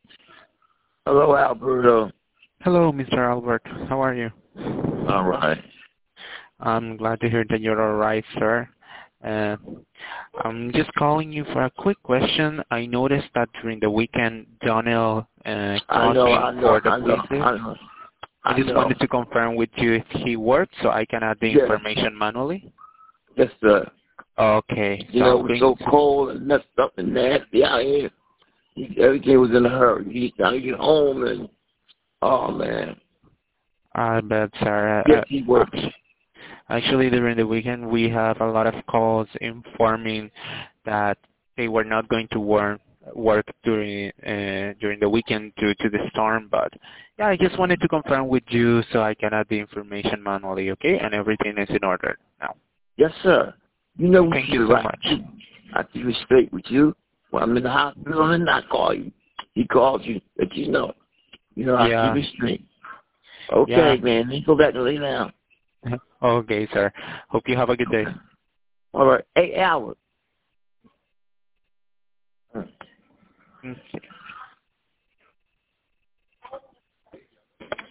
Hello, Alberto. Hello, Mr. Albert. How are you? All right. I'm glad to hear that you're all right, sir. Uh, I'm just calling you for a quick question. I noticed that during the weekend, Donnell I called know, me I know, for the I know, places. I know, I I just know. wanted to confirm with you if he worked so I can add the Yes, information manually. yes, sir. Okay, You so know, I'm it was going so to... cold and messed up and nasty out here. Everything was in a hurry. He's trying to get home and, oh, man. I bet, sir. Yes, he worked. Actually, during the weekend, we have a lot of calls informing that they were not going to work during the weekend due to the storm. But yeah, I just wanted to confirm with you so I can add the information manually, okay? And everything is in order now. Yes, sir. You know what Thank you you do, so right? much. I keep it straight with you. When I'm in the hospital and I call you, he calls you, let you know. You know, I Yeah, keep it straight. Okay, yeah. man. Let's go back and lay down. Okay, sir. Hope you have a good day. Okay. All right. Hey, Albert. Okay.